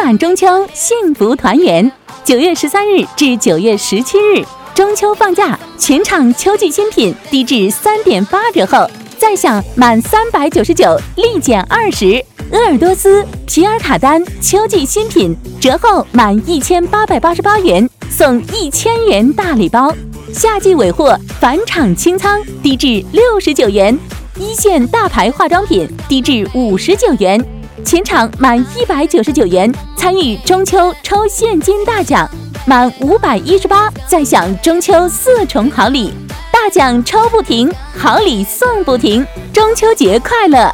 满中秋，幸福团圆。9月13日至9月17日，中秋放假，全场秋季新品低至3.8折后，再享满399立减20。鄂尔多斯、皮尔卡丹秋季新品折后满1888元送1000元大礼包。夏季尾货返厂清仓低至69元，一线大牌化妆品低至59元。全场满199元参与中秋抽现金大奖，满518再享中秋4重好礼，大奖抽不停，好礼送不停，中秋节快乐！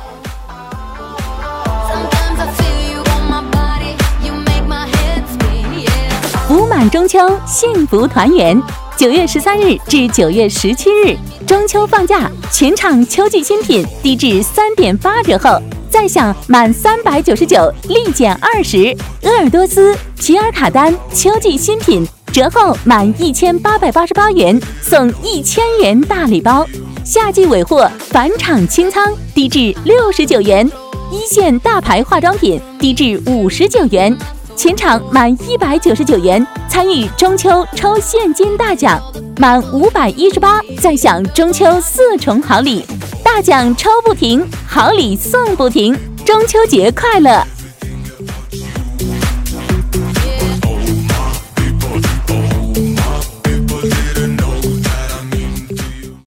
福满中秋，幸福团圆。9月13日至9月17日，中秋放假，全场秋季新品低至3.8折后，再享满399立减20。鄂尔多斯、皮尔卡丹秋季新品折后满1888元送1000元大礼包。夏季尾货返厂清仓低至69元，一线大牌化妆品低至59元。全场满199元参与中秋抽现金大奖，满518再享中秋4重好礼，大奖抽不停，好礼送不停，中秋节快乐！